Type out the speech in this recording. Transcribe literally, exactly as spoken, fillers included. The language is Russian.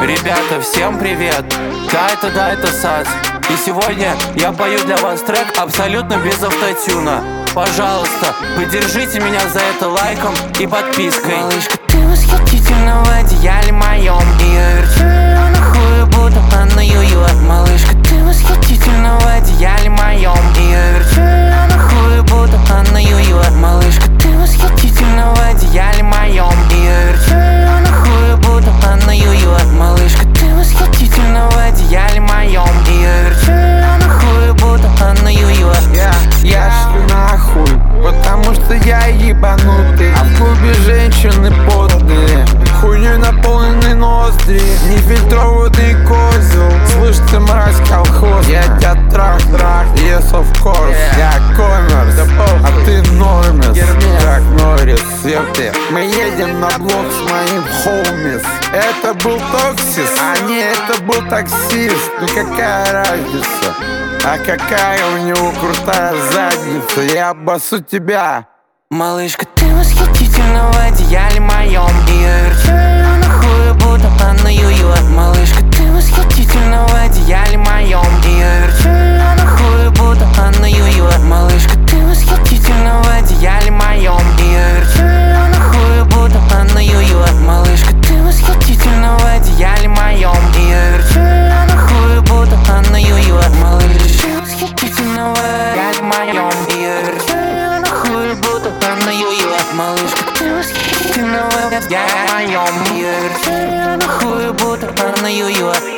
Ребята, всем привет! Да, это да, это Сац. И сегодня я пою для вас трек абсолютно без автотюна. Пожалуйста, поддержите меня за это лайком и подпиской. Малышка, ты восхитительна в одеяле моем, и я верчу ее на хую, будто она юет. Малышка, ты восхитительна в одеяле моем, и я верчу ее на хую, будто она юет. Малышка, ты восхитительна в одеяле моем, и я верчу ее на хую, будто она юет. Малышка, ты восхитительна в одеяле моем, и я верчу ее на хую, будто она юет. Я, я шлю нахуй, потому что я ебанутый, а в клубе женщины потные, хуйней наполнены ноздри, нефильтрованный козел. Слышь, ты мразь, колхоз, я тебя трах-трах, yes of course. Я коммерс, а ты нормис, как Норрис, ёпты. Мы едем на блок с моим хоумис. Это был Токсис, а не, это был таксист. Ну какая разница? А какая у него крутая задница, я обоссу тебя. Малышка, ты восхитительна в одеяле моем, и я верчу ее на хую, будто она юет. Малышка, ты восхитительна в одеяле моем, и я верчу ее на хую, будто она юет. Малышка, ты восхитительна в одеяле моем, и я верчу ее на хую, будто она юет. Малышка, ты восхитительна в одеяле моем, и я верчу ее на хую, будто она юет. Малышка, ты восхитительна в одеяле моем, и я верчу ее на хую, будто она юет. Малышка, ты восхитительна в одеяле моем, и я верчу ее на хую, будто она юет.